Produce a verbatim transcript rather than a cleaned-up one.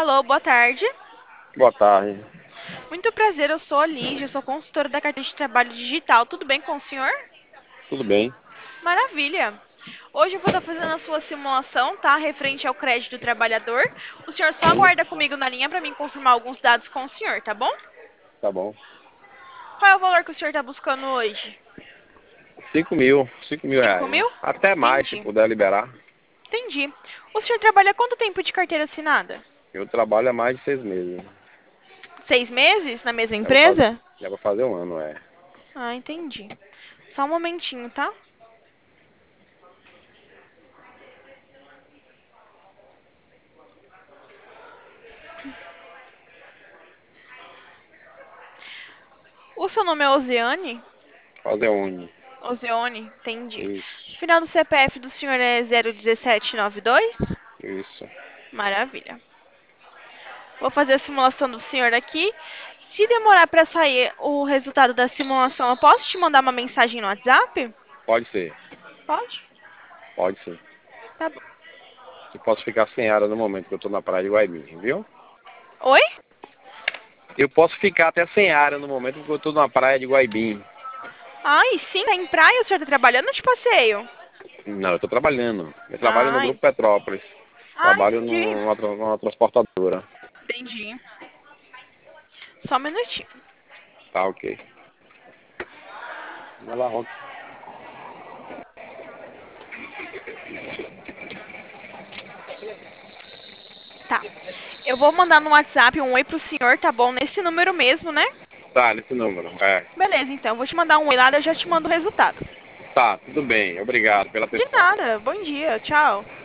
Alô, boa tarde. Boa tarde. Muito prazer, eu sou a Lígia, eu sou consultora da carteira de trabalho digital. Tudo bem com o senhor? Tudo bem? Maravilha. Hoje eu vou estar fazendo a sua simulação, tá? Referente ao crédito do trabalhador. O senhor só Sim, aguarda comigo na linha para mim confirmar alguns dados com o senhor, tá bom? tá bom. Qual é o valor que o senhor está buscando hoje? Cinco mil, cinco mil Cinco reais. mil? Até mais, se Entendi. puder liberar. Entendi. O senhor trabalha há quanto tempo de carteira assinada? Eu trabalho há mais de seis meses. Seis meses na mesma Já vou fazer, empresa? já vou fazer um ano, é. Ah, entendi. Só um momentinho, tá? O seu nome é Ozeane? Fazer um. Ozeone, entendi. Isso, Final do C P F do senhor é zero um sete nove dois? isso. Maravilha. Vou fazer a simulação do senhor aqui. Se demorar para sair o resultado da simulação, eu posso te mandar uma mensagem no WhatsApp? Pode ser, Pode? pode ser. Tá bom. Eu posso ficar sem área no momento que eu tô na praia de Guaibim, viu? Oi? Eu posso ficar até sem área no momento que eu tô na praia de Guaibim. Ai, sim, tá em praia, o senhor tá trabalhando ou de passeio? Não, eu tô trabalhando. Eu trabalho no Ai, Grupo Petrópolis. ah, Trabalho entendi. numa, tra- numa transportadora. Entendi. Só um minutinho. Tá, ok. Vai lá, Roque. Tá. Eu vou mandar no WhatsApp um oi pro senhor, tá bom? Nesse número mesmo, né? Tá, nesse número. É. Beleza, então. Eu vou te mandar um oi lá e eu já te mando o resultado. Tá, tudo bem. Obrigado pela De atenção. nada. Bom dia. Tchau.